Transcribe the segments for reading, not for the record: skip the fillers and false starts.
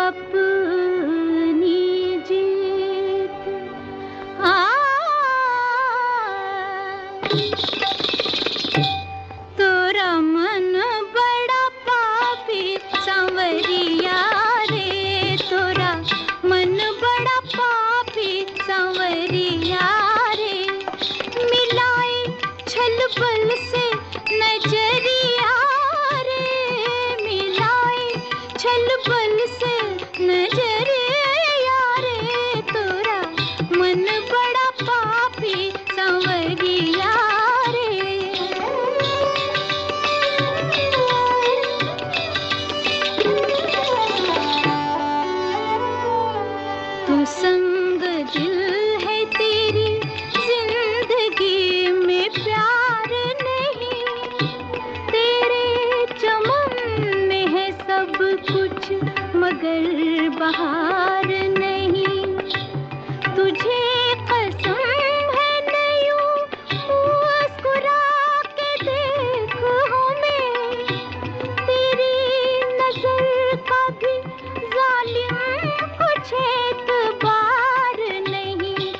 अपनी जीत। तोरा मन बड़ा पापी सांवरिया रे, तोरा मन बड़ा पापी सांवरिया रे। मिलाए छल बल से नजरिया रे, मिलाए छल बल से नजरिया रे। तोरा मन बड़ा पापी सांवरिया रे। तू संग दिल है तेरी जिंदगी में प्यार नहीं, तेरे चमन में है सब कुछ मगर बहार नहीं। तुझे कसम है नयूं मुस्कुरा के देख हमें, तेरी नजर का भी जालिम कुछ एतबार नहीं।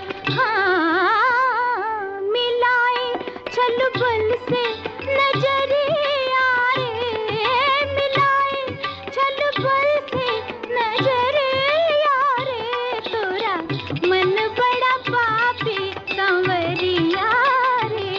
हाँ, मिलाए छल बल से नजरिया रे, मिलाए छल बल से नजरिया रे। तोरा मन बड़ा पापी सांवरिया रे।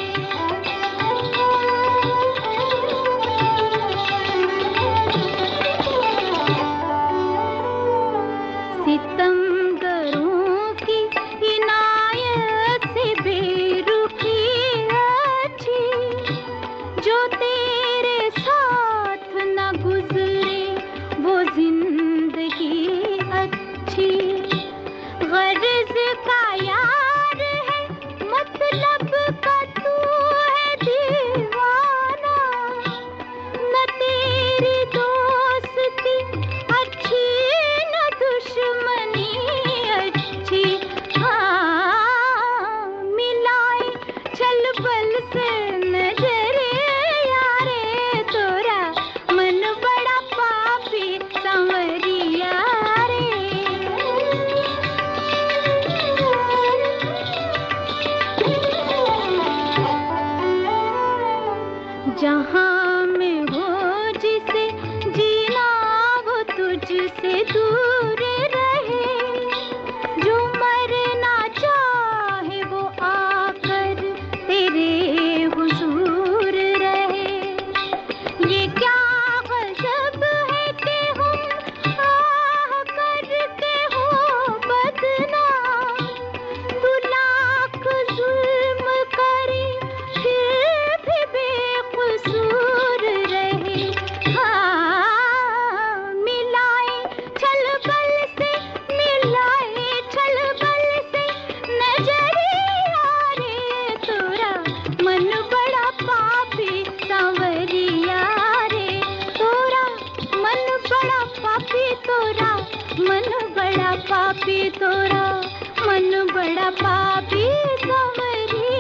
सितमगरों की इनायत से बेरुखी अच्छी, जो तेरे साथ न गुजरे वो जिंदगी अच्छी। गर्ज का यार है मतलब का तू है दीवाना, न तेरी दोस्ती अच्छी न दुश्मनी अच्छी। हाँ, मिलाए छल बल से नजरिया रे, तोरा मन बड़ा पापी सांवरिया रे। जहाँ में हो जिसे जीना वो तुझसे दूर रहे, जो मरना चाहे वो आकर तेरे हुजूर रहे। ये क्या गजब है कि हम आह करके हो बदनाम, तू लाख जुल्म करे फिर भी बेकसूर रहे। हाँ, मिलाए छल बल से, मिलाए छल बल से नजरिया रे। तोरा मन बड़ा पापी सांवरिया रे, तोरा मन बड़ा पापी, तोरा मन बड़ा पापी, तोरा मन बड़ा पापी सांवरिया।